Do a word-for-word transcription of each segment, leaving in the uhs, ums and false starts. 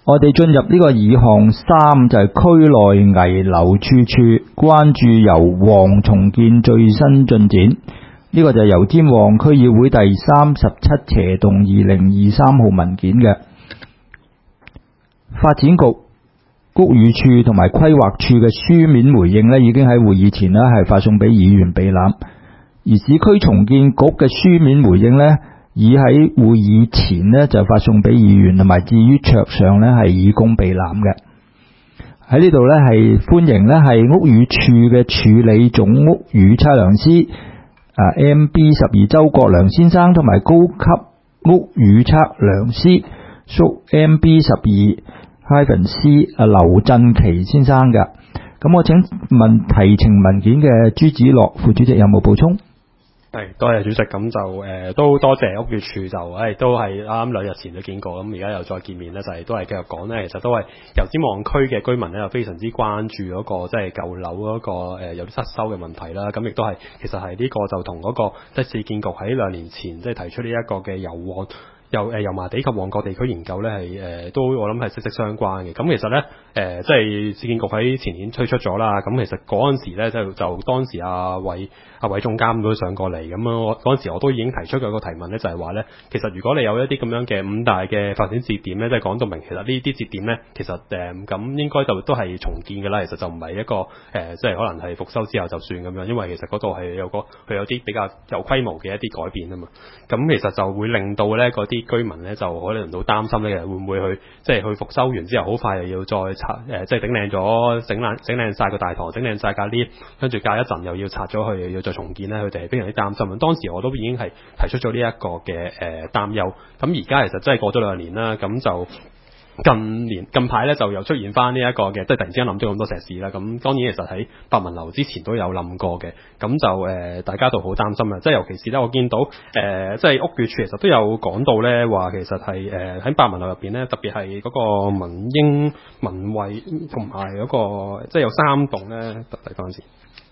我哋進入呢個議項三，就係區內危樓處處關注油旺重建最新進展。呢、這個就係油尖旺區議會第三十七斜動二零二三號文件嘅。發展局、屋宇署同埋規劃處嘅書面回應呢，已經喺會議前呢係發送俾議員備覽，而市區重建局嘅書面回應呢，已喺會議前呢就發送俾議員，同埋至於桌上呢係以供備覽嘅。喺呢度呢係歡迎呢係屋宇署嘅署理總屋宇測量師啊 M B 十二周國良先生，同埋高級屋宇測量師屬 M B 十二 C 啊劉振奇先生嘅。咁我請問提呈文件嘅朱子樂副主席有冇補充？ 係，多謝主席。咁就誒、呃、都多謝屋宇署就誒、哎、都係啱啱兩日前都見過，咁而家又再見面咧，就係、是、都係繼續講咧。其實都係油尖旺區嘅居民咧，又非常之關注嗰、那個即係舊樓嗰、那個、呃、有啲失修嘅問題啦。咁亦都係其實係呢個就同嗰、那個即係市建局喺兩年前即係提出呢一個嘅油旺。由誒油麻地及旺角地區研究咧係誒都我諗係息息相關嘅。咁其實咧誒、呃、即係市建局喺前年推出咗啦。咁其實嗰陣時咧就就當時阿偉阿偉總監都上過嚟。咁啊我嗰陣時我都已經提出過一個提問咧，就係話咧其實如果你有一啲咁樣嘅五大嘅發展節點咧，即係講到明其實呢啲節點咧其實誒咁、呃、應該就都係重建㗎啦。其實就唔係一個誒、呃、即係可能係復修之後就算咁樣，因為其實嗰度係有個佢有啲比較有規模嘅一啲改變啊嘛。咁其實就會令到咧嗰啲居民咧就可能都擔心咧，會唔會去即係去復修完之後，好快又要再拆誒、呃，即係整靚咗，整爛整靚曬個大堂，整靚曬架 lift，跟住隔一陣又要拆咗佢，又要再重建咧，佢哋係非常之擔心。當時我都已經係提出咗呢一個嘅誒擔憂。咁而家其實真係過咗兩年啦，咁就。近年近排咧就又出現翻呢一個嘅，即係突然之間冧咗咁多石屎啦。咁當然其實喺百文樓之前都有冧過嘅，咁就誒、呃、大家都好擔心啊！即係尤其是咧，我見到誒、呃、即係屋宇署其實都有講到咧，話其實係誒喺百文樓入邊咧，特別係嗰個民英民衛同埋嗰個即係有三棟咧，特別嗰陣時。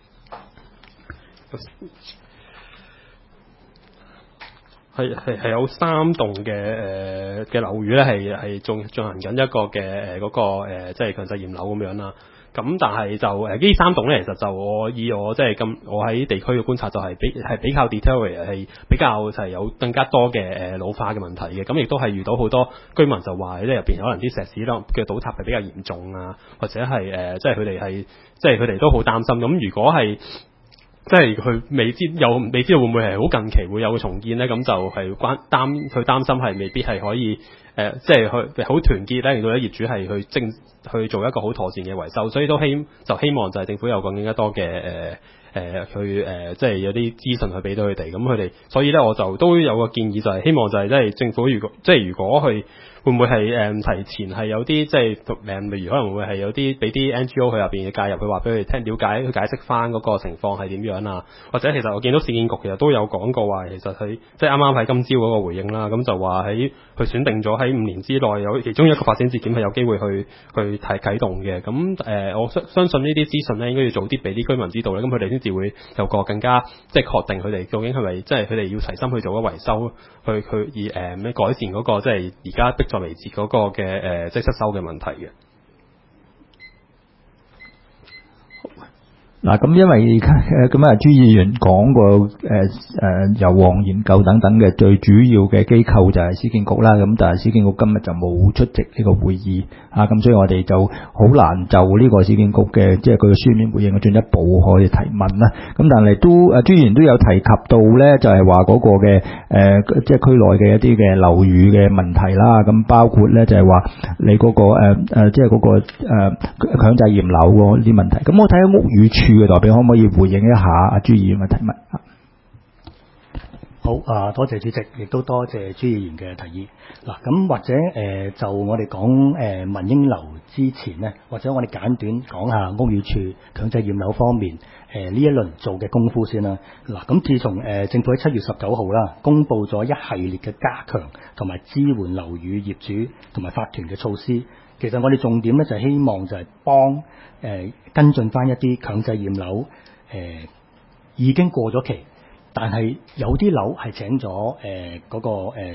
係係係有三棟嘅誒嘅樓宇咧，係係仲進行緊一個嘅誒嗰個、呃、即係強制驗樓咁樣啦。咁但係就誒呢三棟咧，其實就我以我即係咁，我喺地區嘅觀察就係比係比較 detail 係比較就係有更加多嘅誒老化嘅問題嘅。咁亦都係遇到好多居民就話咧入邊可能啲石屎咧嘅倒塌係比較嚴重啊，或者係誒、呃、即係佢哋係即係佢哋都好擔心。咁如果係即係佢未知又未知道會唔會係好近期會有重建咧，咁就係關擔佢擔心係未必係可以誒、呃，即係去好團結咧，令到啲業主係去正去做一個好妥善嘅維修，所以都希就希望就係政府有更加多嘅誒誒去誒、呃，即係有啲資訊去俾到佢哋，咁佢哋所以咧我就都有個建議，就係希望就係即係政府如果即係如果去。會唔會係誒、呃、提前係有啲即係誒，例如可能會係有啲俾啲 N G O 去入邊嘅介入，去話俾佢哋聽，了解去解釋翻嗰個情況係點樣啊？或者其實我見到市建局其實都有講過話，其實佢即係啱啱喺今朝嗰個回應啦，咁就話喺佢選定咗喺五年之內有其中一個發展節點係有機會去去提啟動嘅。咁誒、呃，我相相信呢啲資訊咧應該要早啲俾啲居民知道咧，咁佢哋先至會有個更加即係確定佢哋究竟係咪即係佢哋要齊心去做一個維修，去去而誒咩、呃、改善嗰、那個即係而家逼在眉睫嗰個嘅誒、呃，即係失修嘅問題嘅。 嗱，咁因為咁啊，朱議員講過誒誒油旺研究等等嘅最主要嘅機構就係市建局啦，咁但係市建局今日就冇出席呢個會議啊，咁所以我哋就好難就呢個市建局嘅即係佢嘅書面回應嘅進一步可以提問啦。咁但係都誒朱議員都有提及到咧，就係話嗰個嘅誒、呃、即係區內嘅一啲嘅樓宇嘅問題啦，咁包括咧就係話你嗰、那個誒誒、呃、即係嗰、那個誒強、呃、制驗樓嗰啲問題。咁我睇下屋宇署嘅代表可唔可以回應一下阿朱議員嘅提問？ 好啊，多謝主席，亦都多謝朱議員嘅提議。嗱，咁或者誒、呃，就我哋講誒民英樓之前呢，或者我哋簡短講下屋宇署強制驗樓方面誒呢、呃、一輪做嘅功夫先啦。嗱，咁自從誒、呃、政府喺七月十九號啦，公布咗一系列嘅加強同埋支援樓宇業主同埋法團嘅措施。其實我哋重點咧就係希望就係幫誒、呃、跟進翻一啲強制驗樓誒已經過咗期，但係有啲樓係請咗誒嗰個誒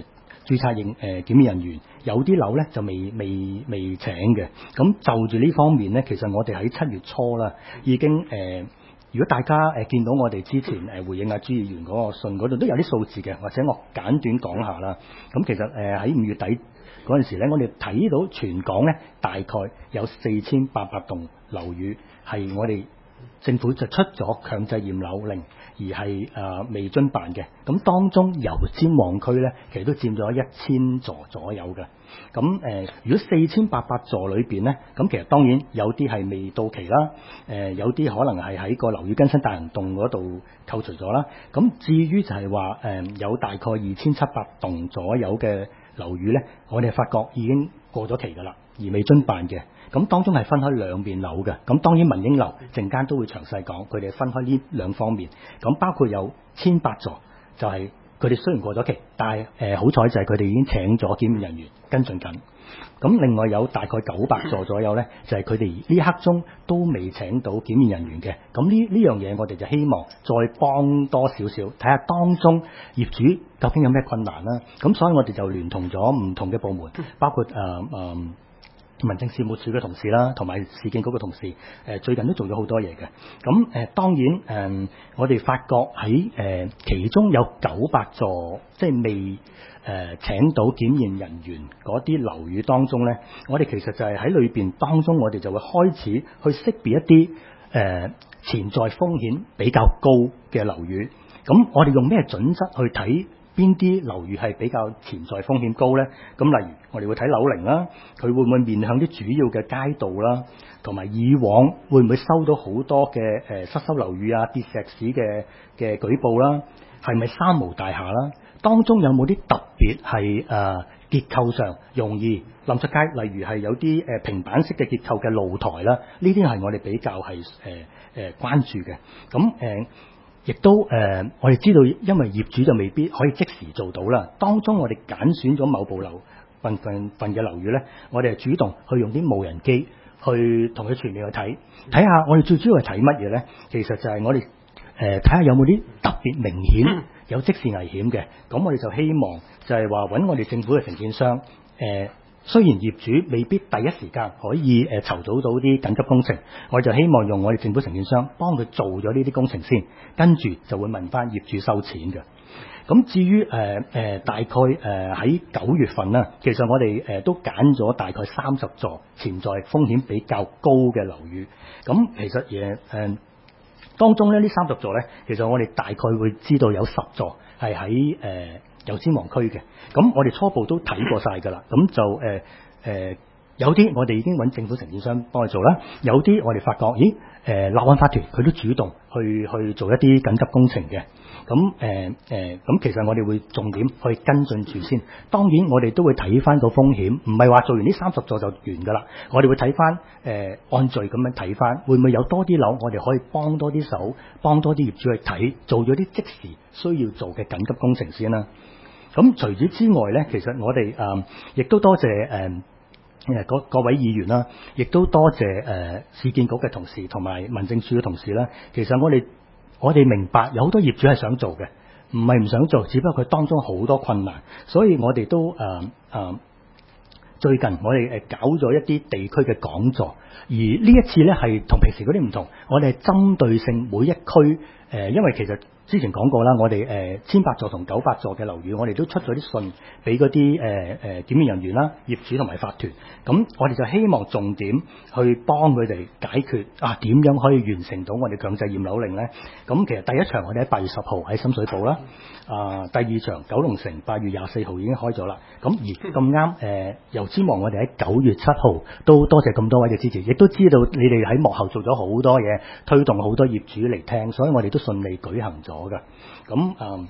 註冊認誒檢驗人員，有啲樓咧就未未未請嘅。咁就住呢方面咧，其實我哋喺七月初啦，已經誒、呃，如果大家誒、呃、見到我哋之前誒、呃、回應阿朱議員嗰個信嗰度都有啲數字嘅，或者我簡短講下啦。咁其實誒喺五月底嗰陣時咧，我哋睇到全港咧大概有四千八百棟樓宇係我哋政府就出咗強制驗樓令，而係誒、呃、未遵辦嘅。咁當中油尖旺區咧，其實都佔咗一千座左右嘅。咁誒、呃，如果四千八百座裏邊咧，咁其實當然有啲係未到期啦，誒、呃、有啲可能係喺個樓宇更新大行動嗰度扣除咗啦。咁至於就係話誒有大概二千七百棟左右嘅樓宇咧，我哋發覺已經過咗期㗎啦，而未遵辦嘅。咁當中係分開兩邊樓嘅。咁當然民英樓陣間都會詳細講，佢哋分開呢兩方面。咁包括有千八座，就係佢哋雖然過咗期，但係誒、呃、好彩就係佢哋已經請咗檢驗人員跟進緊。咁另外有大概九百座左右咧，就係佢哋呢刻中都未請到檢驗人員嘅。咁呢呢樣嘢我哋就希望再幫多少少，睇下當中業主究竟有咩困難啦。咁所以我哋就聯同咗唔同嘅部門，包括誒誒、呃呃、民政事務處嘅同事啦，同埋市建局嘅同事，誒、呃、最近都做咗好多嘢嘅。咁誒、呃、當然誒、呃，我哋發覺喺誒、呃、其中有九百座即係未誒、呃、請到檢驗人員嗰啲樓宇當中咧，我哋其實就係喺裏邊當中，我哋就會開始去識別一啲誒、呃、潛在風險比較高嘅樓宇。咁我哋用咩準則去睇邊啲樓宇係比較潛在風險高呢？咁例如我哋會睇樓齡啦，佢會唔會面向啲主要嘅街道啦，同埋以往會唔會收到好多嘅誒、呃、失修樓宇啊、跌石屎嘅嘅舉報啦，係咪三無大廈啦？當中有冇啲特別係誒、呃、結構上容易冧出街，例如係有啲誒、呃、平板式嘅結構嘅露台啦，呢啲係我哋比較係誒誒關注嘅。咁誒。呃亦都誒、呃，我哋知道，因為業主就未必可以即時做到啦。當中我哋揀選咗某部樓份份份嘅樓宇咧，我哋係主動去用啲無人機去同佢全面去睇，睇下我哋最主要係睇乜嘢咧？其實就係我哋誒睇下有冇啲特別明顯有即時危險嘅。咁我哋就希望就係話揾我哋政府嘅承建商誒。呃雖然業主未必第一時間可以誒籌組到啲緊急工程，我哋就希望用我哋政府承建商幫佢做咗呢啲工程先，跟住就會問翻業主收錢嘅。咁至於誒誒、呃、大概誒喺九月份啦，其實我哋誒、呃、都揀咗大概三十座潛在風險比較高嘅樓宇。咁其實嘢誒、呃、當中咧呢三十座咧，其實我哋大概會知道有十座係喺誒。呃油尖旺區嘅，咁我哋初步都睇過晒㗎啦，咁就誒誒、呃呃、有啲我哋已經揾政府承建商幫佢做啦，有啲我哋發覺，咦誒、呃、立案法團佢都主動去去做一啲緊急工程嘅，咁誒誒咁其實我哋會重點去跟進住先，當然我哋都會睇翻個風險，唔係話做完呢三十座就完㗎啦，我哋會睇翻誒按序咁樣睇翻，會唔會有多啲樓我哋可以幫多啲手，幫多啲業主去睇，做咗啲即時需要做嘅緊急工程先啦。咁除此之外咧，其實我哋誒亦都多謝誒誒各各位議員啦，亦都多謝誒、呃、市建局嘅同事同埋民政處嘅同事啦。其實我哋我哋明白有好多業主係想做嘅，唔係唔想做，只不過佢當中好多困難，所以我哋都誒誒、呃呃、最近我哋誒搞咗一啲地區嘅講座，而呢一次咧係同平時嗰啲唔同，我哋係針對性每一區誒、呃，因為其實。之前講過啦，我哋誒千八座同九百座嘅樓宇，我哋都出咗啲信俾嗰啲誒誒檢驗人員啦、業主同埋法團。咁我哋就希望重點去幫佢哋解決啊，點樣可以完成到我哋強制驗樓令咧？咁其實第一場我哋喺八月十號喺深水埗啦，啊第二場九龍城八月廿四號已經開咗啦。咁而咁啱誒，油尖旺我哋喺九月七號都多謝咁多位嘅支持，亦都知道你哋喺幕後做咗好多嘢，推動好多業主嚟聽，所以我哋都順利舉行咗。嘅咁誒，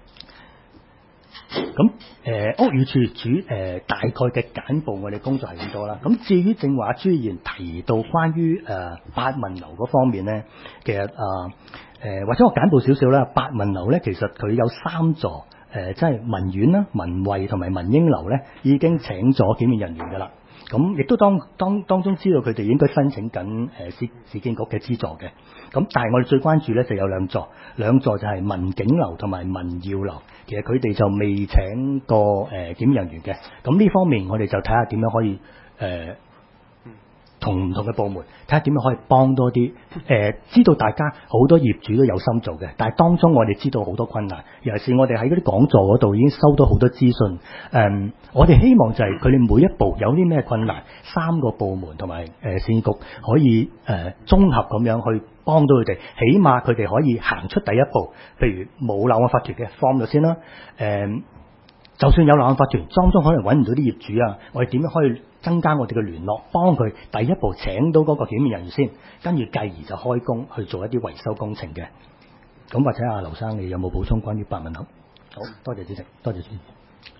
咁誒屋宇署主誒大概嘅簡報，我哋工作係咁多啦。咁至於正話朱議員提到關於誒八文樓嗰方面咧，其實誒誒或者我簡報少少啦。八文樓咧，其實佢有三座誒，即係文苑啦、文慧同埋文英樓咧，已經請咗檢驗人員㗎啦。 咁亦都當當當中知道佢哋應該申請緊誒市市建局嘅資助嘅。咁但係我哋最關注咧就有兩座，兩座就係民景樓同埋民耀樓。其實佢哋就未請過誒、呃、檢驗人員嘅。咁呢方面我哋就睇下點樣可以誒。呃同唔同嘅部門睇下點樣可以幫多啲，誒、呃、知道大家好多業主都有心做嘅，但係當中我哋知道好多困難，尤其是我哋喺嗰啲講座嗰度已經收到好多資訊。誒、嗯，我哋希望就係佢哋每一步有啲咩困難，三個部門同埋誒市建局可以誒、呃、綜合咁樣去幫到佢哋，起碼佢哋可以行出第一步。譬如冇樓宇法團嘅放咗先啦，誒、呃。就算有立案法團，當中可能揾唔到啲業主啊，我哋點樣可以增加我哋嘅聯絡，幫佢第一步請到嗰個檢驗人員先，跟住繼而就開工去做一啲維修工程嘅。咁或者阿劉生，你有冇補充關於白文樓？好多謝主席，多謝主席。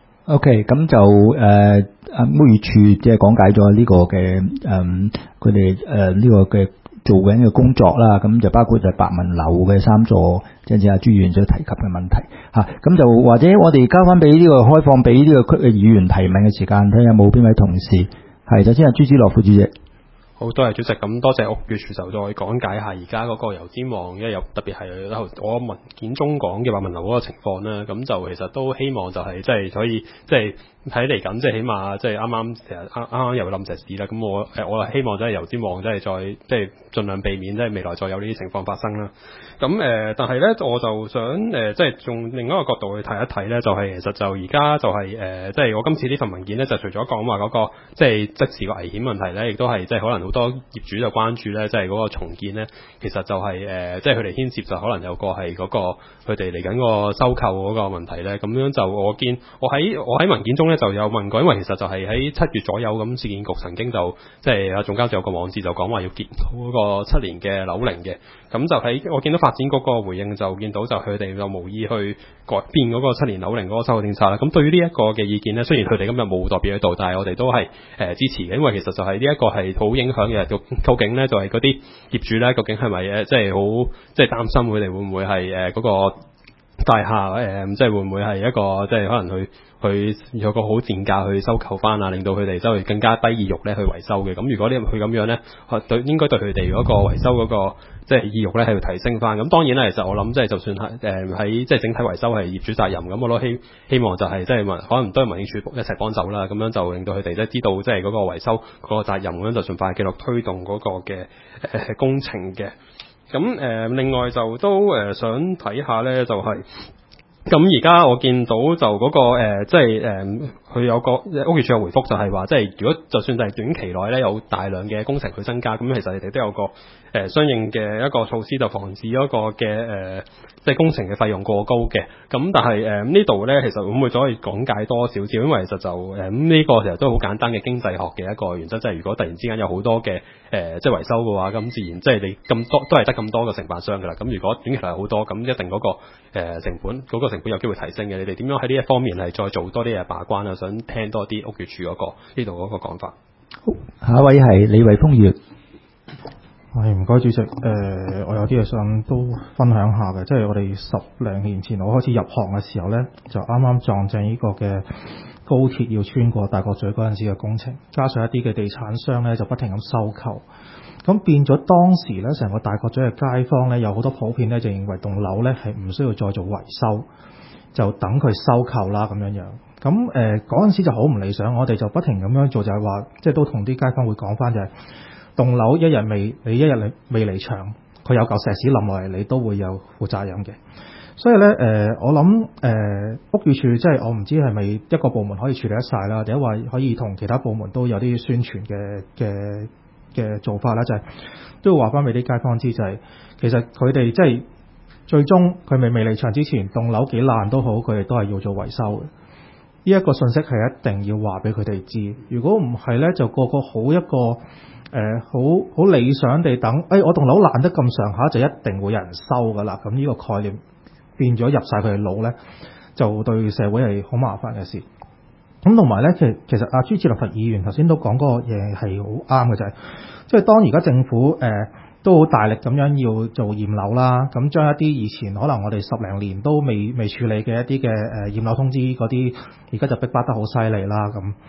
OK， 咁就誒啊屋宇署即係講解咗呢個嘅誒佢哋誒呢個嘅做緊嘅工作啦，咁就包括就白文樓嘅三座，即係阿朱議員所提及嘅問題嚇。咁、啊、就或者我哋交翻俾呢個開放俾呢個區嘅議員提問嘅時間，睇下有冇邊位同事係。首先係朱子樂副主席。 好多謝主席，咁多謝屋宇署就再講解下而家嗰個油尖旺，因為有特別係我文件中講嘅白文樓嗰個情況啦。咁就其實都希望就係即係可以即係睇嚟緊，即係起碼即係啱啱其實啱啱又冧石屎啦。咁我誒我希望即係油尖旺即係再即係盡量避免即係未來再有呢啲情況發生啦。咁誒、呃，但係咧我就想誒即係從另一個角度去睇一睇咧，就係、是、其實就而家就係、是、誒、呃、即係我今次呢份文件咧，就除咗講話嗰個即係即時個危險問題咧，亦都係即係可能好多業主就關注咧，即係嗰個重建咧，其實就係、是、誒、呃、即係佢哋牽涉就可能有個係嗰、那個佢哋嚟緊個收購嗰個問題咧。咁樣就我見我喺我喺文件中咧就有問過，因為其實就係喺七月左右咁，市建局曾經就即係阿總監就有個網誌就講話要結嗰個七年嘅樓齡嘅。咁就喺我見到發展局個回應就見到就佢哋就無意去改變嗰個七年樓齡嗰個收購政策啦。咁對於呢一個嘅意見咧，雖然佢哋今日冇代表喺度，但係我哋都係誒、呃、支持嘅，因為其實就係呢一個係好影響嘅。究竟咧就係嗰啲業主咧，究竟係咪誒即係好即係擔心佢哋會唔會係誒嗰個大廈誒、呃、即係會唔會係一個即係可能去去有個好賤價去收購翻啊，令到佢哋周圍更加低意欲咧去維修嘅。咁如果呢佢咁樣咧，對應該對佢哋嗰個維修嗰、嗰個即係意欲咧係要提升翻。咁當然咧，其實我諗即係就算係誒喺即係整體維修係業主責任，咁我都希希望就係即係民可能都係民政處一齊幫手啦。咁樣就令到佢哋咧知道即係嗰個維修嗰個責任，咁樣就盡快記錄推動嗰個嘅誒、呃、工程嘅。咁誒、呃、另外就都誒、呃、想睇下咧，就係、是。咁而家我見到就嗰、那個、呃、即係誒，佢、呃、有個屋宇署嘅回覆就係話，即係如果就算係短期內咧有大量嘅工程去增加，咁其實你哋都有個誒、呃、相應嘅一個措施，就防止嗰個嘅誒、呃、即係工程嘅費用過高嘅。咁但係誒、呃、呢度咧，其實會唔會再可以講解多少少？因為其實就誒咁呢個其實都好簡單嘅經濟學嘅一個原則，即係如果突然之間有好多嘅誒、呃、即係維修嘅話，咁自然即係你咁多都係得咁多嘅承辦商㗎啦。咁如果短期內好多，咁一定嗰、那個、呃、成本嗰、那個成本有機會提升嘅。你哋點樣喺呢一方面係再做多啲嘢把關啊？想聽多啲屋宇署嗰個呢度嗰個講法。 好，下一位係李慧峰議員。 係唔該主席，誒、呃，我有啲嘢想都分享下嘅，即係我哋十零年前我開始入行嘅時候呢，就啱啱撞正呢個嘅高鐵要穿過大角咀嗰陣時嘅工程，加上一啲嘅地產商呢，就不停咁收購，咁變咗當時呢，成個大角咀嘅街坊呢，有好多普遍呢，就認為棟樓呢係唔需要再做維修，就等佢收購啦咁樣樣。咁誒嗰陣時就好唔理想，我哋就不停咁樣做，就係話即係都同啲街坊會講翻就係、是。棟樓一日未，你一日未離場，佢有嚿石屎冧落嚟，你都會有負責任嘅。所以咧，誒、呃，我諗誒、呃、屋宇署即係我唔知係咪一個部門可以處理得晒啦，定係話可以同其他部門都有啲宣傳嘅嘅嘅做法啦，就係、是、都要話翻俾啲街坊知，就係、是、其實佢哋即係最終佢未未離場之前，棟樓幾爛都好，佢哋都係要做維修嘅。呢、這、一個信息係一定要話俾佢哋知。如果唔係咧，就個個好一個。誒、呃，好好理想地等，誒、哎，我棟樓爛得咁上下，就一定會有人收噶啦。咁呢個概念變咗入晒佢嘅腦咧，就對社會係好麻煩嘅事。咁同埋咧，其實其實阿朱子立議員頭先都講嗰個嘢係好啱嘅，就係即係當而家政府誒、呃、都好大力咁樣要做驗樓啦，咁將一啲以前可能我哋十零年都未未處理嘅一啲嘅誒驗樓通知嗰啲，而家就逼巴得好犀利啦咁。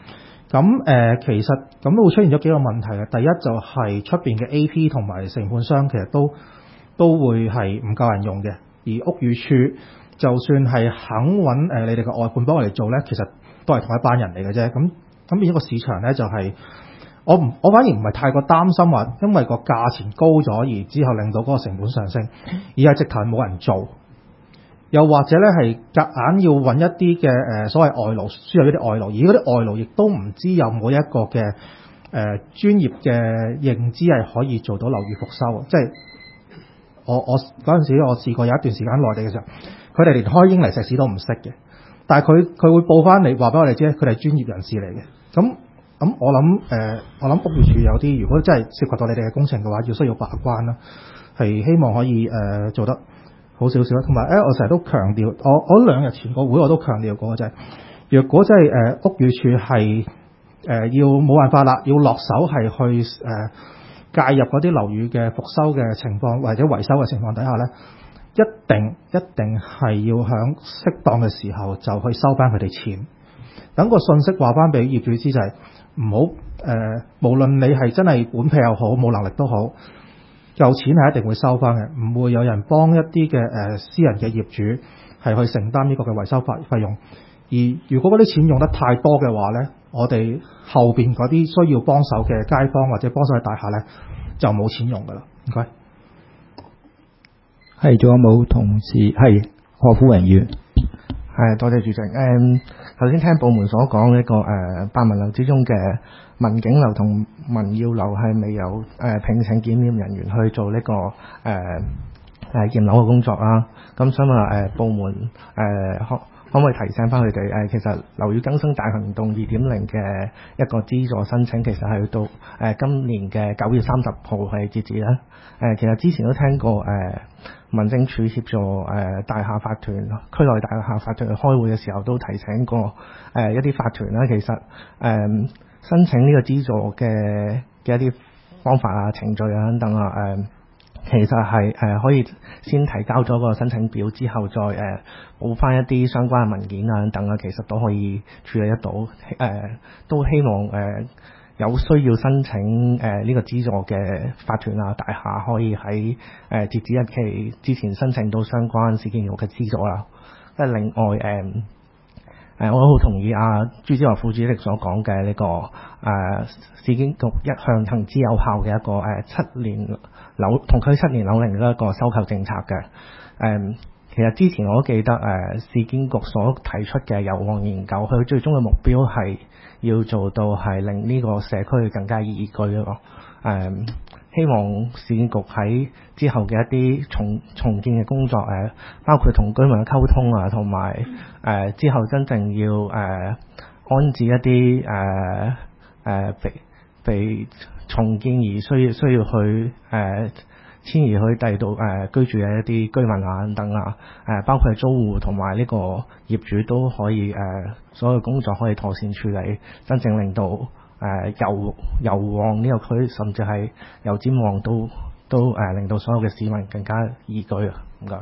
咁誒、呃、其實咁都會出現咗幾個問題嘅。第一就係出邊嘅 A P 同埋承判商其實都都會係唔夠人用嘅，而屋宇署就算係肯揾誒、呃、你哋嘅外判幫我哋做咧，其實都係同一班人嚟嘅啫。咁咁變咗個市場咧就係、是、我唔我反而唔係太過擔心話，因為個價錢高咗而之後令到嗰個成本上升，而係直頭冇人做。又或者咧係夾硬要揾一啲嘅誒所謂外勞，輸入一啲外勞，而嗰啲外勞亦都唔知有冇一個嘅誒、呃、專業嘅認知係可以做到樓宇復修。即係我我嗰陣時我試過有一段時間內地嘅時候，佢哋連開英泥石屎都唔識嘅，但係佢佢會報翻嚟話俾我哋知，佢哋係專業人士嚟嘅。咁咁我諗誒、呃，我諗屋宇署有啲如果真係涉及到你哋嘅工程嘅話，要需要把關啦，係希望可以誒、呃、做得好少少啦，同埋誒，我成日都強調，我我兩日前個會我都強調過就係、是，若果真係誒屋宇署係誒要冇辦法啦，要落手係去誒、呃、介入嗰啲樓宇嘅復修嘅情況或者維修嘅情況底下咧，一定一定係要響適當嘅時候就去收翻佢哋錢，等個信息話翻俾業主知就係唔好誒，無論你係真係本皮又好，冇能力都好。有錢係一定會收翻嘅，唔會有人幫一啲嘅誒私人嘅業主係去承擔呢個嘅維修費費用。而如果嗰啲錢用得太多嘅話咧，我哋後邊嗰啲需要幫手嘅街坊或者幫手嘅大廈咧，就冇錢用噶啦。唔該。 係，仲有冇同事？係何富榮議員。 係，多謝主席。誒，頭先聽部門所講呢個誒百聞樓之中嘅民警樓同民耀樓係未有誒、呃、聘請檢驗人員去做呢、這個誒誒驗樓嘅工作啦。咁想問誒部門誒、呃、可可唔可以提醒翻佢哋誒，其實樓宇更新大行動二點零嘅一個資助申請，其實係到誒、呃、今年嘅九月三十號係截止啦。誒、呃，其實之前都聽過誒。呃民政處協助誒、呃、大廈法團區內大廈法團去開會嘅時候，都提醒過誒、呃、一啲法團啦。其實誒、呃、申請呢個資助嘅嘅一啲方法啊、程序啊等等啊，誒、呃、其實係誒、呃、可以先提交咗個申請表之後，再誒補翻一啲相關嘅文件啊等等啊，其實都可以處理得到。誒、呃、都希望誒。呃有需要申請誒呢、呃這個資助嘅法團啊、大廈，可以喺誒、呃、截止日期之前申請到相關市建局嘅資助啦。即係另外誒誒、呃，我都好同意阿、啊、朱子華副主席所講嘅呢個誒、呃、市建局一向行之有效嘅一個誒、呃、七年樓同區七年樓齡嘅一個收購政策嘅誒。呃其實之前我都記得誒、呃、市建局所提出嘅油旺研究，佢最終嘅目標係要做到係令呢個社區更加宜居咯。誒、呃，希望市建局喺之後嘅一啲重重建嘅工作誒、呃，包括同居民嘅溝通啊，同埋誒之後真正要誒、呃、安置一啲誒誒被被重建而需要需要去誒。呃遷移去第二度誒居住嘅一啲居民啊等啊，誒、呃、包括係租戶同埋呢個業主都可以誒、呃、所有工作可以妥善處理，真正令到誒油油旺呢個區，甚至係油尖旺都都誒、呃、令到所有嘅市民更加宜居啊！唔該。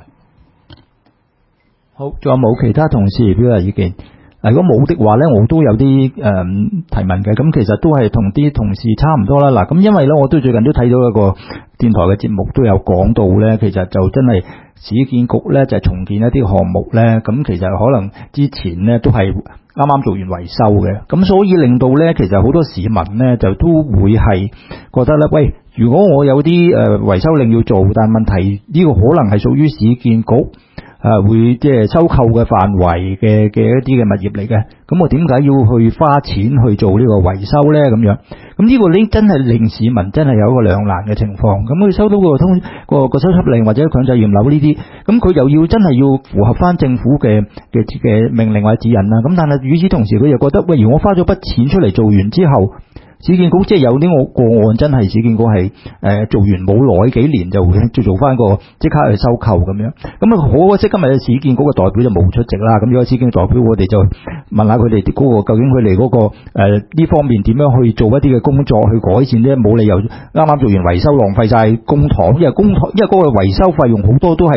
好，仲有冇其他同事表達意見？如果冇的話咧，我都有啲誒、呃、提問嘅。咁其實都係同啲同事差唔多啦。嗱，咁因為咧，我都最近都睇到一個電台嘅節目，都有講到咧，其實就真係市建局咧就係、重建一啲項目咧，咁其實可能之前咧都係啱啱做完維修嘅，咁所以令到咧其實好多市民咧就都會係覺得咧，喂，如果我有啲誒維修令要做，但係問題呢個可能係屬於市建局。啊，會即係收購嘅範圍嘅嘅一啲嘅物業嚟嘅，咁我點解要去花錢去做呢個維修咧？咁樣，咁呢個呢真係令市民真係有一個兩難嘅情況。咁佢收到個通個個修葺令或者強制驗樓呢啲，咁佢又要真係要符合翻政府嘅嘅嘅命令或者指引啦。咁但係與此同時，佢又覺得，喂，如果我花咗筆錢出嚟做完之後，市建局即係有啲我個案真係市建局係誒、呃、做完冇耐幾年就會再做翻個即刻去收購咁樣，咁啊好可惜今日市建局嘅代表就冇出席啦。咁如果市建局代表，我哋就問下佢哋嗰個究竟佢哋嗰個誒呢、呃、方面點樣去做一啲嘅工作去改善咧？冇理由啱啱做完維修浪費晒公帑，因為公帑因為嗰個維修費用好多都係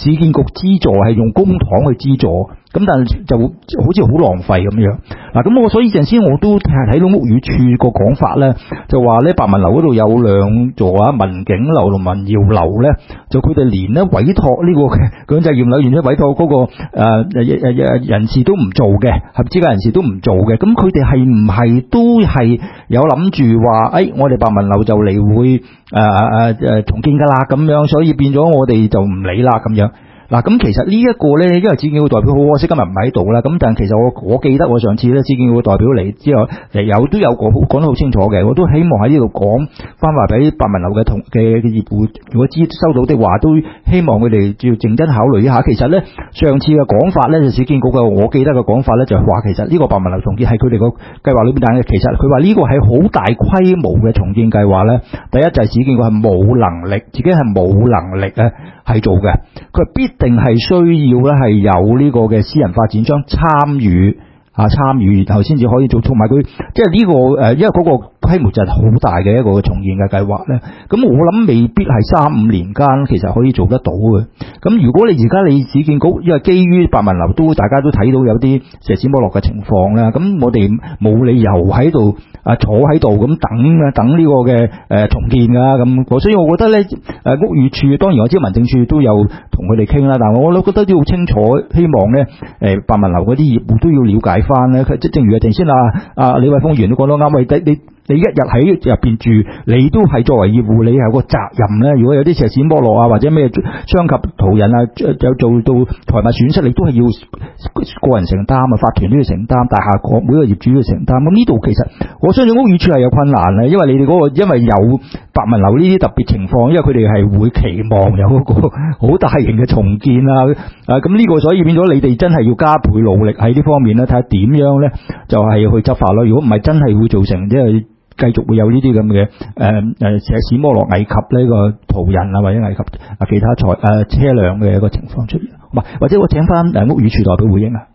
市建局資助，係用公帑去資助，咁但係就好似好浪費咁樣。嗱，咁我所以陣時我都睇到屋宇署個講法咧，就話咧白文樓嗰度有兩座啊，民景樓同民耀樓咧，就佢哋連咧委託呢個強制驗樓員咧委託嗰個誒誒誒人士都唔做嘅，合資格人士都唔做嘅，咁佢哋係唔係都係有諗住話，誒我哋白文樓就嚟會誒誒誒重建㗎啦咁樣，所以變咗我哋就唔理啦咁樣。嗱，咁其實呢一個咧，因為市建局代表好可惜今日唔喺度啦。咁但係其實我我記得我上次咧，市建局代表嚟之後，誒有都有個講得好清楚嘅。我都希望喺呢度講翻話俾白文樓嘅同嘅嘅業戶，如果知收到的話，都希望佢哋要認真考慮一下。其實咧，上次嘅講法咧，就市建局嘅我記得嘅講法咧，就係話其實呢個白文樓重建係佢哋個計劃裏邊，但係其實佢話呢個係好大規模嘅重建計劃咧。第一就係市建局係冇能力，自己係冇能力咧係做嘅，佢必定係需要咧，係有呢個嘅私人發展商參與啊，參與然後先至可以做，同埋佢即係呢個誒，因為嗰個規模就係好大嘅一個重建嘅計劃咧。咁我諗未必係三五年間其實可以做得到嘅。咁如果你而家你市建局，因為基於白文樓都大家都睇到有啲石屎剝落嘅情況啦，咁我哋冇理由喺度啊坐喺度咁等啊等呢個嘅誒重建噶咁，所以我覺得咧誒屋宇署當然我知民政處都有同佢哋傾啦，但係我都覺得都好清楚，希望咧誒白文樓嗰啲業戶都要了解翻咧，即正如啊正先啊啊李偉峰議員都講到啱，喂你你你一日喺入邊住，你都係作為業戶，你係個責任咧。如果有啲石屎剝落啊，或者咩傷及途人啊，有做到財物損失，你都係要個人承擔啊，法團都要承擔，大廈個每個業主要承擔。咁呢度其實我相信屋宇署係有困難咧，因為你哋嗰、那個因為有白文樓呢啲特別情況，因為佢哋係會期望有嗰個好大型嘅重建啊啊咁呢個，所以變咗你哋真係要加倍努力喺呢方面咧，睇下點樣咧就係、是、去執法咯。如果唔係真係會造成即係。繼續會有呢啲咁嘅誒誒石屎剝落危及呢個途人啊，或者危及啊其他財誒、呃、車輛嘅一個情況出現，唔係或者我請翻誒屋宇署代表回應啊。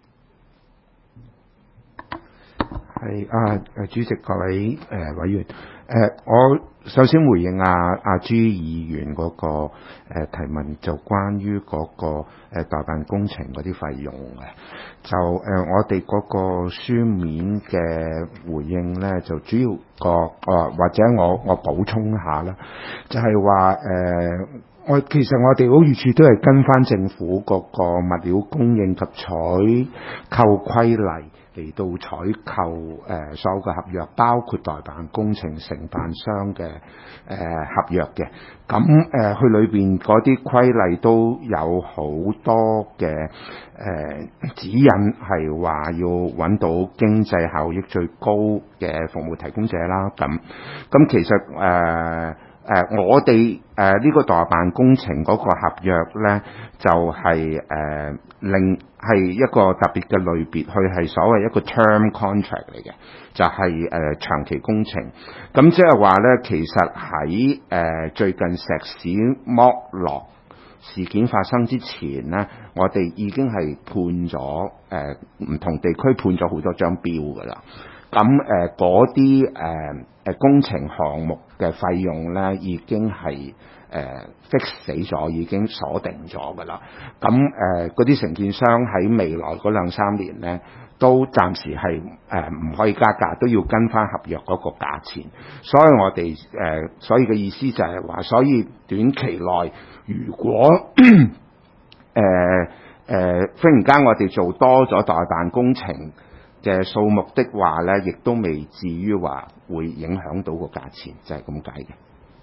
係啊誒主席各位誒、呃、委員誒、呃，我首先回應阿、啊、阿、啊、朱議員嗰、那個誒、呃、提問，就關於嗰、那個誒、呃、代辦工程嗰啲費用嘅。就誒、呃，我哋嗰個書面嘅回應咧，就主要個誒、呃，或者我我補充一下啦，就係話誒，我其實我哋屋宇署都係跟翻政府嗰個物料供應及採購規例嚟到採購誒、呃、所有嘅合約，包括代辦工程承辦商嘅誒、呃、合約嘅。咁誒，佢裏邊嗰啲規例都有好多嘅誒、呃、指引，係話要揾到經濟效益最高嘅服務提供者啦。咁咁其實誒誒、呃呃，我哋誒呢個代辦工程嗰個合約咧，就係、是、誒、呃、另係一個特別嘅類別，佢係所謂一個 term contract 嚟嘅，就係、是、誒、呃、長期工程。咁即係話咧，其實喺誒、呃、最近石屎剝落事件發生之前咧，我哋已經係判咗誒唔同地區判咗好多張標㗎啦。咁誒嗰啲誒誒工程項目嘅費用咧，已經係誒 fix 死咗，已經鎖定咗㗎啦。咁誒嗰啲承建商喺未來嗰兩三年咧，都暫時係誒唔可以加價，都要跟翻合約嗰個價錢。所以我哋誒、呃，所以嘅意思就係話，所以短期內如果誒誒、呃呃、忽然間我哋做多咗代辦工程嘅數目的話咧，亦都未至於話會影響到個價錢，就係咁解嘅。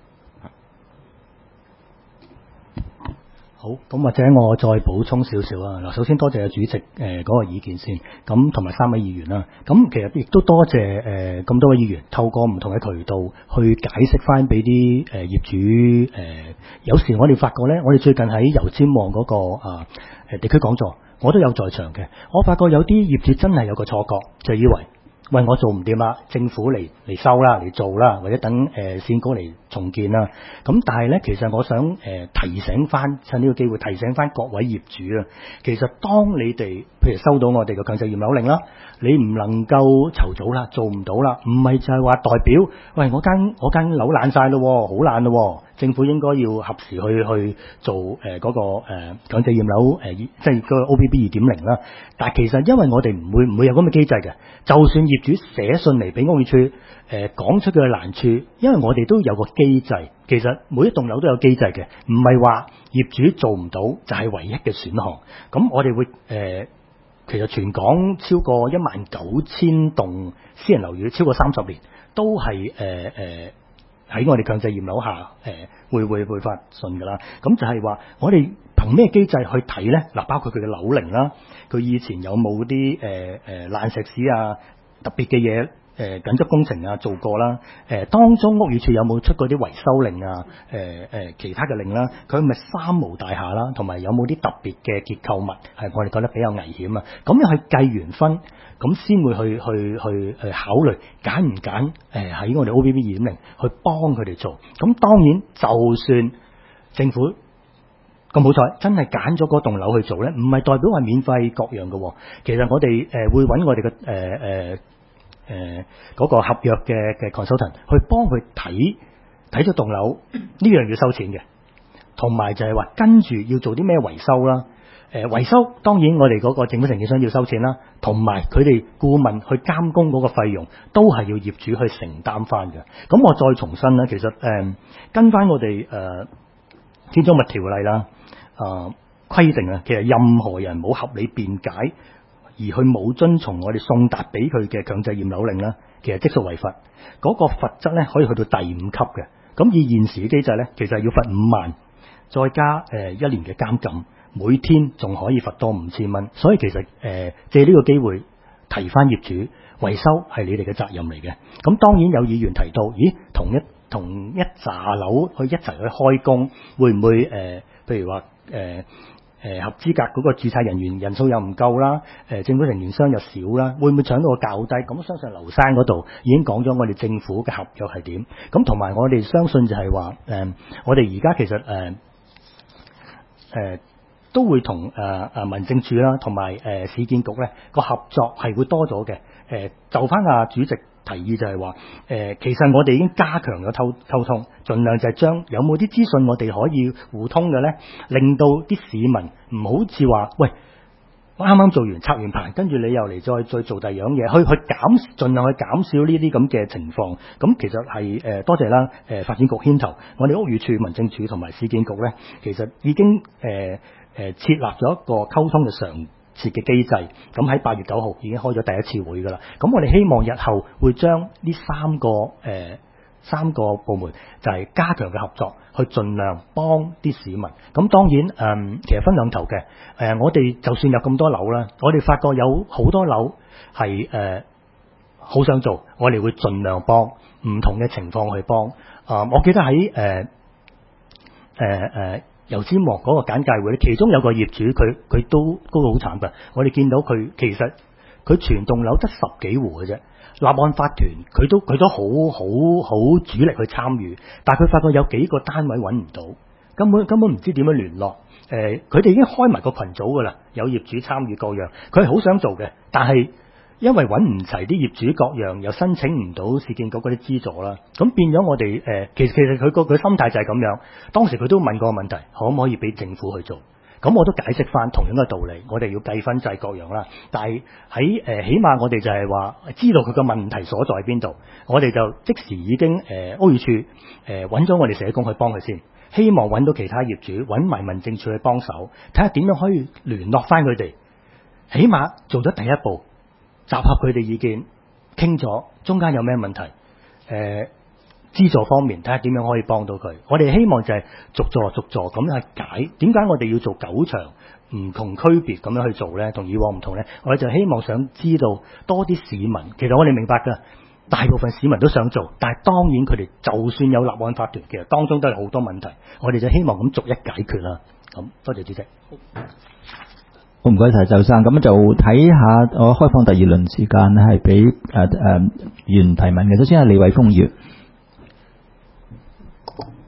好，咁或者我再補充少少啊。嗱，首先多謝主席誒嗰、呃那個意見先，咁同埋三位議員啦。咁其實亦都多謝誒咁、呃、多位議員透過唔同嘅渠道去解釋翻俾啲誒業主誒、呃。有時我哋發覺咧，我哋最近喺油尖旺嗰、那個啊誒地區講座，我都有在場嘅。我發覺有啲業主真係有個錯覺，就以為喂我做唔掂啦，政府嚟嚟收啦，嚟做啦，或者等誒市建局嚟重建啦。咁但係咧，其實我想誒、呃、提醒翻，趁呢個機會提醒翻各位業主啊，其實當你哋譬如收到我哋嘅強制驗樓令啦，你唔能夠籌組啦，做唔到啦，唔係就係話代表，喂，我間我間樓爛晒咯，好爛咯，政府應該要合時去去做誒嗰、呃那個誒、呃、強制驗樓誒，即係嗰個 O B B 二點零啦。但係其實因為我哋唔會唔會有咁嘅機制嘅，就算業主寫信嚟俾屋宇署誒講出佢嘅難處，因為我哋都有個機制，其實每一棟樓都有機制嘅，唔係話業主做唔到就係唯一嘅選項。咁我哋會誒。呃其實全港超過一萬九千棟私人樓宇，超過三十年都係誒誒喺我哋強制驗樓下誒、呃、會會會發信㗎啦。咁就係話我哋憑咩機制去睇咧？嗱，包括佢嘅樓齡啦，佢以前有冇啲誒誒爛石屎啊、特別嘅嘢誒緊急工程啊做過啦？誒、呃、當中屋宇署有冇出過啲維修令啊？誒、呃、誒、呃、其他嘅令啦？佢係咪三無大廈啦？同埋有冇啲特別嘅結構物係我哋覺得比較危險啊？咁樣去計完分，咁先會去去去誒考慮揀唔揀誒喺我哋 O B B 二點零去幫佢哋做。咁當然就算政府咁好彩，真係揀咗嗰棟樓去做咧，唔係代表話免費各樣嘅。其實我哋誒、呃、會揾我哋嘅誒誒。呃誒嗰、呃那個合約嘅嘅 consultant 去幫佢睇睇咗棟樓呢樣要收錢嘅，同埋就係話跟住要做啲咩維修啦。誒、呃、維修當然我哋嗰個政府承建商要收錢啦，同埋佢哋顧問去監工嗰個費用都係要業主去承擔翻嘅。咁我再重申啦，其實誒、呃、跟翻我哋誒、呃、建築物條例啦，啊、呃、規定啊，其實任何人冇合理辯解而佢冇遵從我哋送達俾佢嘅強制驗樓令啦，其實即屬違法。嗰、那個罰則咧可以去到第五級嘅。咁以現時嘅機制咧，其實要罰五萬，再加誒、呃、一年嘅監禁，每天仲可以罰多五千蚊。所以其實誒、呃、借呢個機會提翻業主，維修係你哋嘅責任嚟嘅。咁當然有議員提到，咦，同一同一紮樓去一齊去開工，會唔會誒、呃？譬如話誒？呃誒、呃、合資格嗰個註冊人員人數又唔夠啦，誒、呃、政府承建商又少啦，會唔會搶到個較低？咁相信劉生嗰度已經講咗我哋政府嘅合約係點，咁同埋我哋相信就係話誒，我哋而家其實誒誒、呃呃、都會同誒誒民政處啦，同埋誒市建局咧個合作係會多咗嘅。誒、呃、就翻阿主席提議就係話，誒、呃、其實我哋已經加強咗溝溝通，盡量就係將有冇啲資訊我哋可以互通嘅咧，令到啲市民唔好似話，喂，我啱啱做完拆完棚，跟住你又嚟再再做第二樣嘢，去去減，盡量去減少呢啲咁嘅情況。咁其實係誒、呃、多謝啦，誒、呃、發展局牽頭，我哋屋宇署、民政處同埋市建局咧，其實已經誒誒、呃呃、設立咗一個溝通嘅常設嘅機制，咁喺八月九號已經開咗第一次會㗎啦。咁我哋希望日後會將呢三個誒、呃、三個部門就係加強嘅合作，去盡量幫啲市民。咁當然誒、呃，其實分兩頭嘅。誒、呃，我哋就算有咁多樓啦，我哋發覺有好多樓係誒好想做，我哋會盡量幫唔同嘅情況去幫。啊、呃，我記得喺誒誒誒。呃呃油尖旺嗰個簡介會咧，其中有個業主，佢佢都都好慘㗎。我哋見到佢其實佢全棟樓得十幾戶嘅啫。立案法團佢都佢都好好好主力去參與，但係佢發覺有幾個單位揾唔到，根本根本唔知點樣聯絡。誒、呃，佢哋已經開埋個群組㗎啦，有業主參與各樣，佢係好想做嘅，但係因為揾唔齊啲業主各樣，又申請唔到市建局嗰啲資助啦，咁變咗我哋誒、呃，其實其實佢個佢心態就係咁樣。當時佢都問過個問題，可唔可以俾政府去做？咁我都解釋翻同樣嘅道理，我哋要計分制各樣啦。但係喺誒，起碼我哋就係話知道佢個問題所在邊度，我哋就即時已經誒屋宇署誒揾咗我哋社工去幫佢先，希望揾到其他業主，揾埋民政處去幫手，睇下點樣可以聯絡翻佢哋，起碼做咗第一步。集合佢哋意見，傾咗中間有咩問題？誒、呃、資助方面睇下點樣可以幫到佢。我哋希望就係逐座逐座咁樣去解。點解我哋要做九場唔同區別咁樣去做呢？同以往唔同呢？我哋就希望想知道多啲市民。其實我哋明白㗎，大部分市民都想做，但係當然佢哋就算有立案法團，其實當中都係好多問題。我哋就希望咁逐一解決啦。咁多謝主席。 好，唔該晒周生，咁就睇下我開放第二輪時間咧，係俾誒誒議員提問嘅。首先係李偉峰議員。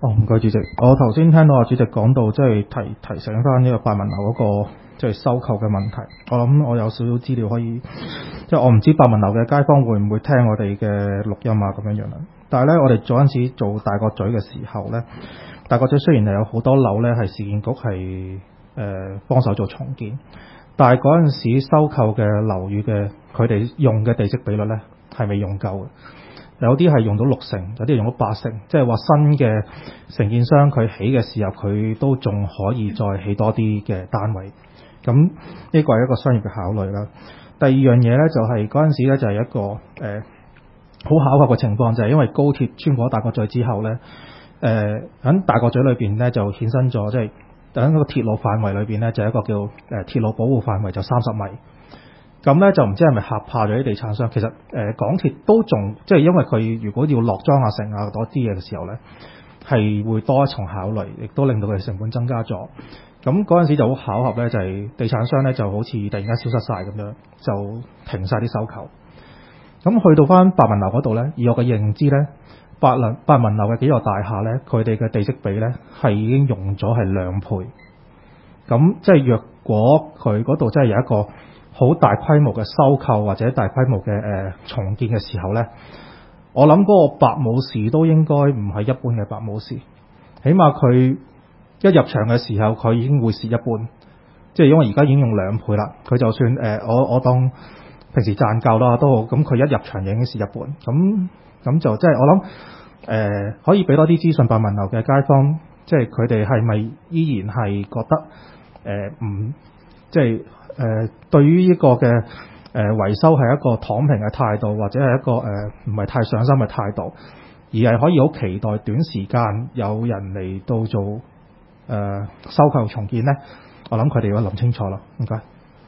哦，唔該主席。我頭先聽到阿主席講到，即係提提醒翻呢個百文樓嗰個即係收購嘅問題。我諗我有少少資料可以，即係我唔知百文樓嘅街坊會唔會聽我哋嘅錄音啊咁樣樣啦。但係咧，我哋嗰陣時做大角咀嘅時候咧，大角咀雖然係有好多樓咧係市建局係誒幫手做重建，但係嗰陣時收購嘅樓宇嘅佢哋用嘅地積比率咧係未用夠嘅。有啲係用到六成，有啲係用到八成，即係話新嘅承建商佢起嘅時候，佢都仲可以再起多啲嘅單位。咁呢個係一個商業嘅考慮啦。第二樣嘢咧就係嗰陣時咧就係一個誒好、呃、巧合嘅情況，就係、是、因為高鐵穿過大角咀之後咧，誒、呃、喺大角咀裏邊咧就衍生咗，即係喺嗰個鐵路範圍裏邊咧就係一個叫誒、呃、鐵路保護範圍，就三十米。咁咧就唔知係咪嚇怕咗啲地產商？其實誒、呃、港鐵都仲即係因為佢如果要落裝啊成啊嗰啲嘢嘅時候咧，係會多一重考慮，亦都令到佢成本增加咗。咁嗰陣時就好巧合咧，就係、是、地產商咧就好似突然間消失晒咁樣，就停晒啲收購。咁去到翻百文樓嗰度咧，以我嘅認知咧，百文百文樓嘅幾座大廈咧，佢哋嘅地積比咧係已經用咗係兩倍。咁即係若果佢嗰度真係有一個好大規模嘅收購或者大規模嘅誒、呃、重建嘅時候呢，我諗嗰個白武士都應該唔係一般嘅白武士，起碼佢一入場嘅時候佢已經會蝕一半，即係因為而家已經用兩倍啦。佢就算誒、呃、我我當平時賺夠啦都好，咁佢一入場已經蝕一半，咁咁就即係我諗誒、呃、可以俾多啲資訊百文樓嘅街坊，即係佢哋係咪依然係覺得誒唔、呃、即係？誒、呃、對於呢個嘅誒、呃、維修係一個躺平嘅態度，或者係一個誒唔係太上心嘅態度，而係可以好期待短時間有人嚟到做誒、呃、收購重建呢？我諗佢哋要諗清楚啦。唔該。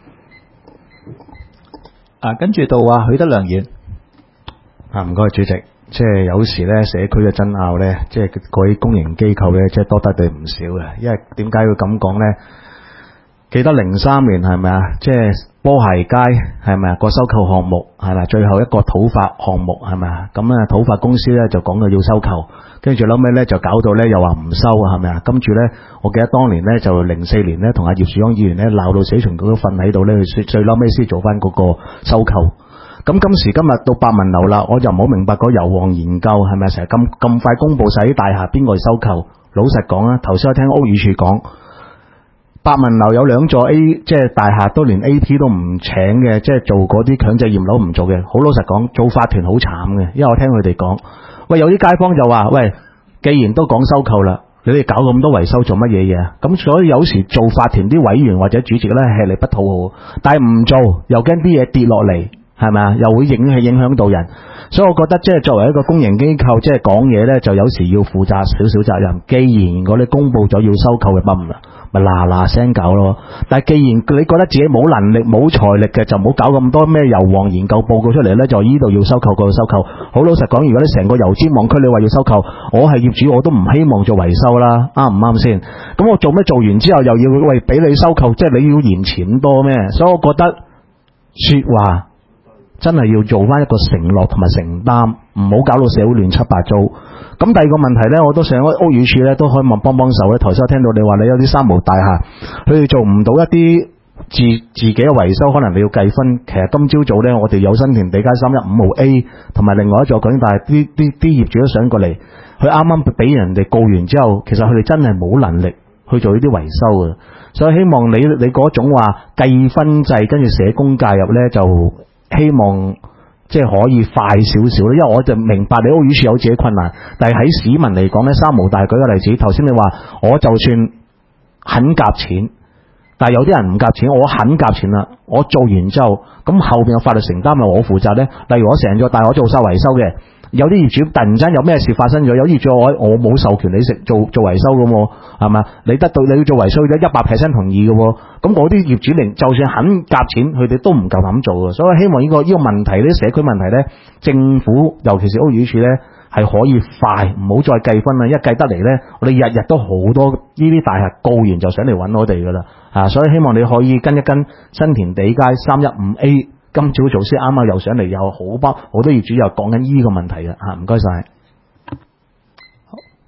啊，跟住到啊許德良議員啊，唔該主席。即係有時咧社區嘅爭拗咧，即係嗰啲公營機構咧，即係多得佢唔少嘅。因為點解要咁講咧？記得零三年係咪啊？即係波鞋街係咪啊？個收購項目係咪？最後一個土發項目係咪啊？咁啊土發公司咧就講到要收購，跟住後尾咧就搞到咧又話唔收係咪啊？跟住咧，我記得當年咧就零四年咧同阿葉樹光議員咧鬧到死蟲都瞓喺度咧，最最後尾先做翻嗰個收購。咁今時今日到百文樓啦，我就唔好明白嗰油旺研究係咪成日咁咁快公佈晒啲大廈邊個去收購？老實講啊，頭先我聽屋宇署講。百文樓有兩座 A 即係大廈都連 A P 都唔請嘅，即係做嗰啲強制驗樓唔做嘅。好老實講，做法團好慘嘅，因為我聽佢哋講，喂有啲街坊就話，喂，既然都講收購啦，你哋搞咁多維修做乜嘢嘢？咁所以有時做法團啲委員或者主席咧係嚟不討好，但係唔做又驚啲嘢跌落嚟，係咪啊？又會影響影響到人，所以我覺得即係作為一個公營機構，即係講嘢咧，就有時要負責少少責任。既然我哋公佈咗要收購嘅百文樓，咪嗱嗱聲搞咯。但係既然你覺得自己冇能力冇財力嘅，就唔好搞咁多咩油旺研究報告出嚟咧，就依度要收購嗰度收購。好老實講，如果你成個油尖旺區你話要收購，我係業主我都唔希望做維修啦，啱唔啱先？咁我做咩做完之後又要喂俾你收購，即係你要延錢多咩？所以我覺得說話真係要做翻一個承諾同埋承擔，唔好搞到社會亂七八糟。咁第二個問題呢，我都想屋宇署呢都可以問幫幫手呢。頭先我聽到你話你有啲三無大廈，佢哋做唔到一啲自自己嘅維修，可能你要計分。其實今朝早呢，我哋有新田地街三一五號 A 同埋另外一座緊，但係啲啲啲業主都想過嚟，佢啱啱俾人哋告完之後，其實佢哋真係冇能力去做呢啲維修嘅。所以希望你你嗰種話計分制跟住社工介入呢，就希望即係可以快少少咧，因為我就明白你屋宇署有自己困難，但係喺市民嚟講咧，三無大舉個例子，頭先你話我就算肯夾錢，但係有啲人唔夾錢，我肯夾錢啦，我做完之後，咁後邊嘅法律承擔係我負責咧。例如我成座大廈做晒維修嘅，有啲業主突然間有咩事發生咗，有業主我我冇授權你食做做維修嘅喎，係嘛？你得到你要做維修嘅一百 percent 同意嘅喎，咁嗰啲業主連就算肯夾錢，佢哋都唔夠膽做嘅。所以希望呢個呢個問題呢，社區問題呢，政府尤其是屋宇署呢，係可以快，唔好再計分啦。一計得嚟呢，我哋日日都好多呢啲大廈告完就上嚟揾我哋㗎啦，啊！所以希望你可以跟一跟新田地街三一五 A。今朝早先啱啱又上嚟，有好多好多業主又講緊依個問題嘅嚇，唔該晒。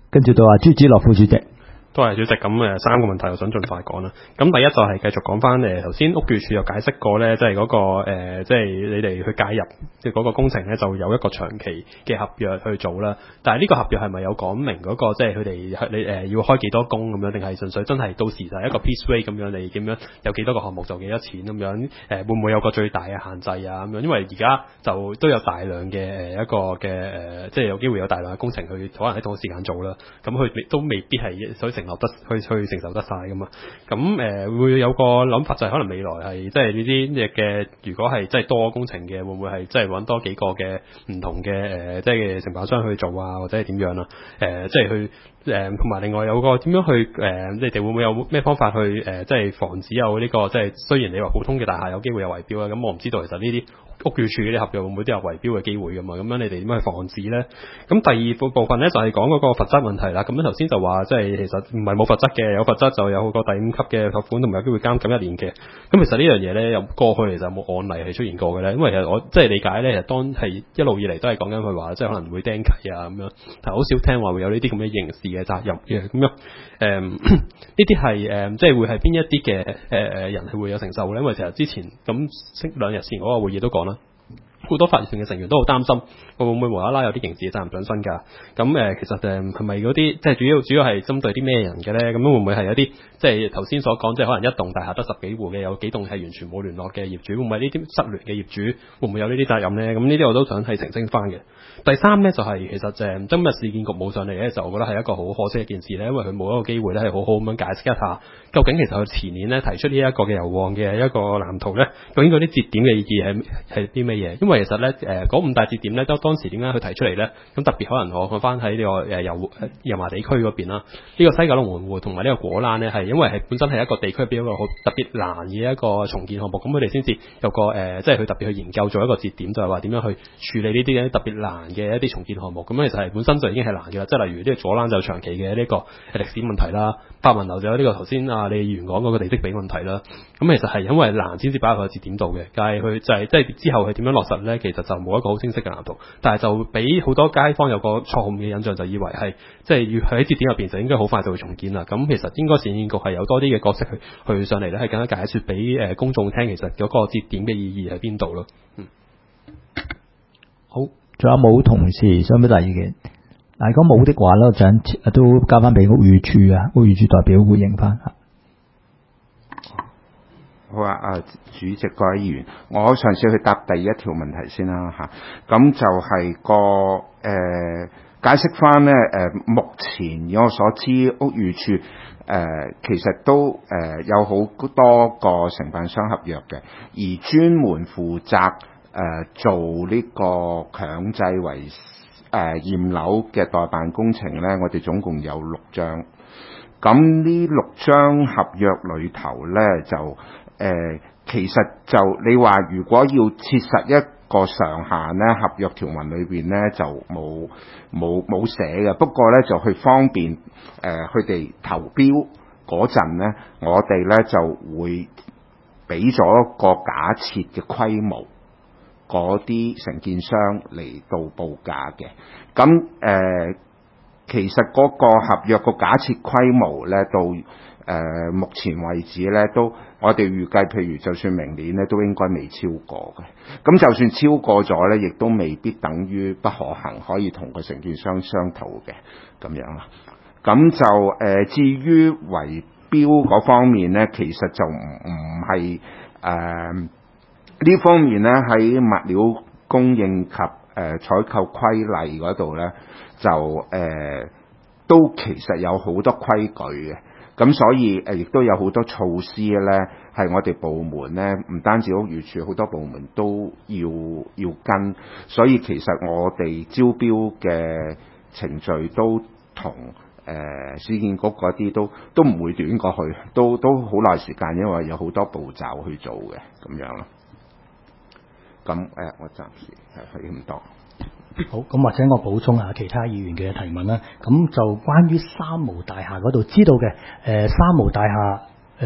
跟住到阿朱子樂副主席。 多謝主席，咁誒三個問題我想盡快講啦。咁第一就係繼續講翻誒頭先屋宇署又解釋過咧，即係嗰個誒即係你哋去介入即係嗰個工程咧，就有一個長期嘅合約去做啦。但係呢個合約係咪有講明嗰個即係佢哋你誒要開幾多工咁樣，定係純粹真係到時就係一個 piece rate 咁樣，你點樣有幾多個項目就幾多錢咁樣？誒會唔會有個最大嘅限制啊？咁樣因為而家就都有大量嘅誒一個嘅誒，即係有機會有大量嘅工程去可能喺同一時間做啦。咁佢都未必係所以成落得去去承受得晒噶嘛？咁誒、呃、會有個諗法就係可能未來係即係呢啲嘅，如果係即係多工程嘅，會唔會係即係揾多幾個嘅唔同嘅誒、呃，即係承辦商去做啊，或者係點樣啊？誒、呃，即係去誒，同、呃、埋另外有個點樣去誒、呃，你哋會唔會有咩方法去誒、呃，即係防止有呢、這個即係雖然你話普通嘅大廈有機會有圍標啊，咁我唔知道其實呢啲屋宇署嘅啲合約會唔會都有圍標嘅機會噶嘛？咁樣你哋點樣去防止咧？咁第二部部分咧就係講嗰個罰則問題啦。咁樣頭先就話即係其實唔係冇罰則嘅，有罰則就有好個第五級嘅罰款，同埋有機會監禁一年嘅。咁其實呢樣嘢咧，有過去其實有冇案例係出現過嘅咧？因為其實我即係理解咧，其實當係一路以嚟都係講緊佢話，即係可能會釘契啊咁樣，但係好少聽話會有呢啲咁嘅刑事嘅責任嘅咁樣。誒呢啲係誒即係會係邊一啲嘅誒誒人係會有承受咧？因為其實之前咁星兩日前嗰個會議都講啦。好多法律性嘅成員都好擔心，會唔會無啦啦有啲刑事嘅責任上身㗎？咁誒、呃，其實誒係咪嗰啲即係主要主要係針對啲咩人嘅咧？咁會唔會係有啲即係頭先所講，即係可能一棟大廈得十幾戶嘅，有幾棟係完全冇聯絡嘅業主，會唔會呢啲失聯嘅業主會唔會有呢啲責任咧？咁呢啲我都想係澄清翻嘅。第三咧就係、是、其實誒今日市建局冇上嚟咧，就我覺得係一個好可惜嘅件事咧，因為佢冇一個機會咧係好好咁樣解釋一下，究竟其實佢前年咧提出呢一個嘅油旺嘅一個藍圖咧，究竟嗰啲節點嘅意義係係啲咩嘢？因為其實咧誒嗰五大節點咧，都當時點解佢提出嚟咧？咁特別可能我講翻喺呢個誒油油麻地區嗰邊啦，呢、這個西九龍門戶同埋呢個果欄咧，係因為係本身係一個地區比較好特別難嘅一個重建項目，咁佢哋先至有個誒、呃，即係佢特別去研究做一個節點，就係話點樣去處理呢啲特別難嘅一啲重建項目。咁其實係本身就已經係難嘅啦，即係例如呢個果欄就長期嘅呢個歷史問題啦，百文樓就有呢個頭先啊李議員講嗰個地積比問題啦。咁其實係因為難先至擺入個節點度嘅，但係佢就係、是、即係之後係點樣落實咧，其實就冇一個好清晰嘅藍圖，但係就俾好多街坊有個錯誤嘅印象，就以為係即係要喺節點入邊就應該好快就會重建啦。咁其實應該市建局係有多啲嘅角色去去上嚟咧，係更加解説俾誒公眾聽，其實嗰個節點嘅意義喺邊度咯。嗯， 好，仲有冇同事想表達意見？嗱，如果冇的話咧，就都交翻俾屋宇署啊，屋宇署代表回應翻嚇。 好啊，啊主席各位議員，我嘗試去答第一條問題先啦嚇。咁、啊、就係個誒、呃、解釋翻咧誒，目前以我所知，屋宇署誒、呃、其實都誒、呃、有好多個承辦商合約嘅，而專門負責誒、呃、做呢個強制為誒驗樓嘅代辦工程咧，我哋總共有六張。咁呢六張合約裏頭咧就誒、呃，其實就你話如果要切實一個上限咧，合約條文裏邊咧就冇冇冇寫嘅。不過咧就去方便誒佢哋投標嗰陣咧，我哋咧就會俾咗個假設嘅規模，嗰啲承建商嚟到報價嘅。咁誒。呃其實嗰個合約個假設規模咧，到誒、呃、目前為止咧，都我哋預計，譬如就算明年咧，都應該未超過嘅。咁就算超過咗咧，亦都未必等於不可行，可以同個承建商商討嘅咁樣啦。咁就誒、呃，至於圍標嗰方面咧，其實就唔唔係誒呢方面咧，喺物料供應及誒、呃、採購規例嗰度咧。就誒、呃、都其實有好多規矩嘅，咁所以誒亦都有好多措施咧，係我哋部門咧，唔單止屋宇署，好多部門都要要跟，所以其實我哋招標嘅程序都同誒市建局嗰啲都都唔會短過去，都都好耐時間，因為有好多步驟去做嘅咁樣咯。咁誒、呃，我暫時係係咁多。 好，咁或者我補充下其他議員嘅提問啦。咁就關於三無大廈嗰度知道嘅，誒、呃、三無大廈誒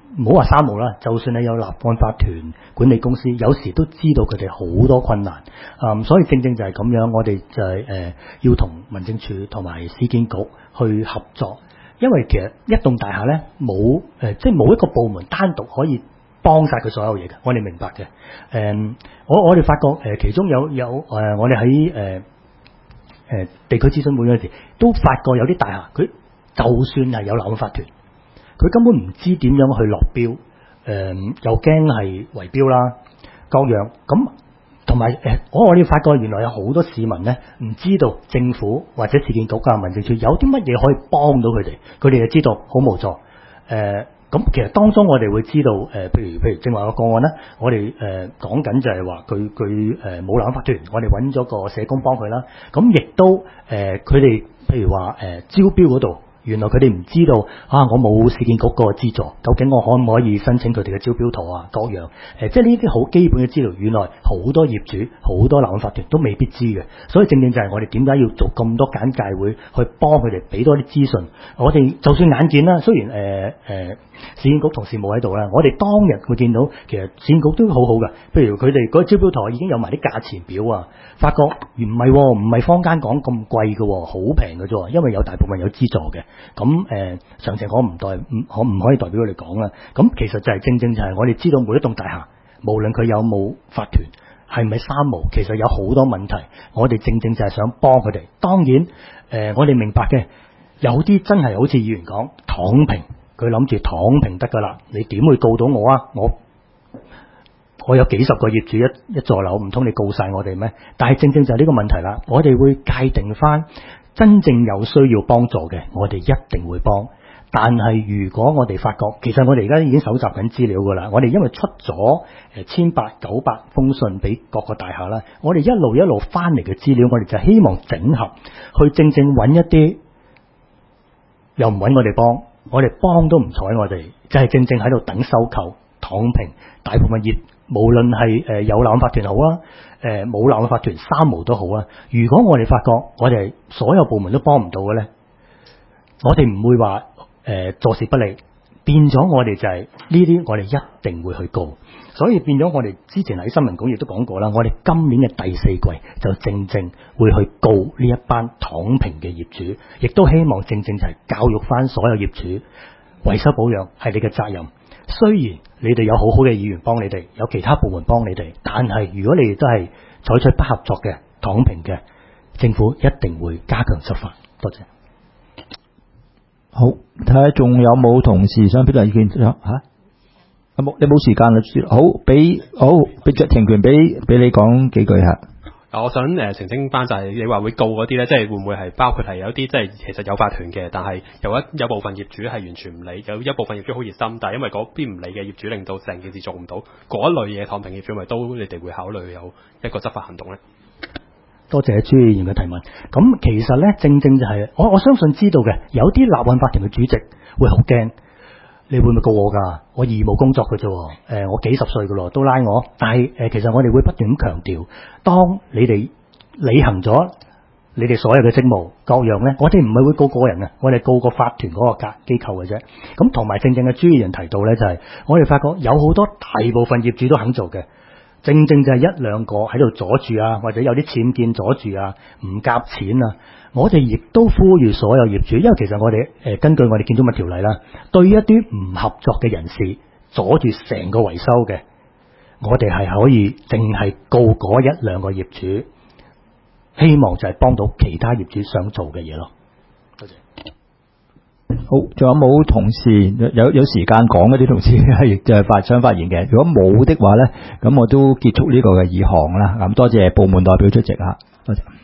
唔好話三無啦，就算你有立案法團、管理公司，有時都知道佢哋好多困難。嗯，所以正正就係咁樣，我哋就係、是、誒、呃、要同民政處同埋市建局去合作，因為其實一棟大廈咧冇誒，即係冇一個部門單獨可以幫晒佢所有嘢嘅。我哋明白嘅。誒、呃，我我哋發覺誒、呃，其中有有誒、呃，我哋喺誒誒地區諮詢會嗰陣時，都發覺有啲大廈，佢就算係有立案法團，佢根本唔知點樣去落標，誒、呃、又驚係圍標啦，各樣咁。同埋誒，我我哋發覺原來有好多市民咧，唔知道政府或者市建局啊、民政處有啲乜嘢可以幫到佢哋，佢哋就知道好無助。誒、呃，咁其實當中我哋會知道，誒、呃，譬如譬如正話個個案咧，我哋誒講緊就係話佢佢誒冇立案法團，我哋揾咗個社工幫佢啦。咁亦都誒，佢哋譬如話誒、呃、招標嗰度。原來佢哋唔知道啊！我冇市建局個資助，究竟我可唔可以申請佢哋嘅招標圖啊？各樣誒、呃，即係呢啲好基本嘅資料，原來好多業主、好多立案法團都未必知嘅。所以正正就係我哋點解要做咁多簡介會，去幫佢哋俾多啲資訊。我哋就算眼見啦，雖然誒誒、呃呃、市建局同事冇喺度啦，我哋當日會見到其實市建局都好好嘅。譬如佢哋嗰個招標圖已經有埋啲價錢表啊，發覺唔係唔係坊間講咁貴嘅，好平嘅啫，因為有大部分有資助嘅。咁誒，詳情我唔代唔可唔可以代表佢哋講啦。咁其實就係正正就係我哋知道每一棟大廈，無論佢有冇法團，係咪三無，其實有好多問題。我哋正正就係想幫佢哋。當然誒、呃，我哋明白嘅，有啲真係好似議員講躺平，佢諗住躺平得噶啦。你點會告到我啊？我我有幾十個業主一一座樓，唔通你告晒我哋咩？但係正正就係呢個問題啦。我哋會界定翻。真正有需要幫助嘅，我哋一定會幫。但係如果我哋發覺，其實我哋而家已經搜集緊資料噶啦。我哋因為出咗誒千八九百封信俾各個大廈啦，我哋一路一路翻嚟嘅資料，我哋就希望整合，去正正揾一啲又唔揾我哋幫，我哋幫都唔睬我哋，就係、是、正正喺度等收購躺平。大部分業無論係誒有立案法團好啊。誒冇立案法團三無都好啊！如果我哋發覺我哋所有部門都幫唔到嘅咧，我哋唔會話誒、呃、坐視不理，變咗我哋就係呢啲，我哋一定會去告。所以變咗我哋之前喺新聞稿亦都講過啦，我哋今年嘅第四季就正正會去告呢一班躺平嘅業主，亦都希望正正就係教育翻所有業主，維修保養係你嘅責任。雖然你哋有好好嘅議員幫你哋，有其他部門幫你哋，但係如果你哋都係採取不合作嘅、躺平嘅，政府一定會加強執法。多謝。 好，睇下仲有冇同事想表達意見？吓、啊，有冇？你冇時間啦。好，俾好俾著停權俾俾你講幾句吓。 我想誒、呃、澄清翻就係你話會告嗰啲咧，即係會唔會係包括係有啲即係其實有法團嘅，但係有一有部分業主係完全唔理，有一部分業主好熱心，但係因為嗰邊唔理嘅業主令到成件事做唔到，嗰一類嘢躺平業主咪都你哋會考慮有一個執法行動咧？ 多謝朱議員嘅提問。咁其實咧，正正就係、是、我我相信知道嘅，有啲立案法團嘅主席會好驚。你會唔會告我㗎？我義務工作嘅啫，誒、呃，我幾十歲㗎咯，都拉我。但係誒、呃，其實我哋會不斷咁強調，當你哋履行咗你哋所有嘅職務各樣咧，我哋唔係會告個人啊，我哋告個法團嗰個格機構嘅啫。咁同埋正正嘅朱議員提到咧，就係、是、我哋發覺有好多大部分業主都肯做嘅，正正就係一兩個喺度阻住啊，或者有啲僭建阻住啊，唔夾錢啊。我哋亦都呼籲所有業主，因為其實我哋誒、呃、根據我哋建築物條例啦，對於一啲唔合作嘅人士阻住成個維修嘅，我哋係可以淨係告嗰一兩個業主，希望就係幫到其他業主想做嘅嘢咯。多謝。 好，仲有冇同事有有時間講嗰啲同事係就係發想發言嘅？如果冇的話咧，咁我都結束呢個嘅議項啦。咁多謝部門代表出席吓，多謝。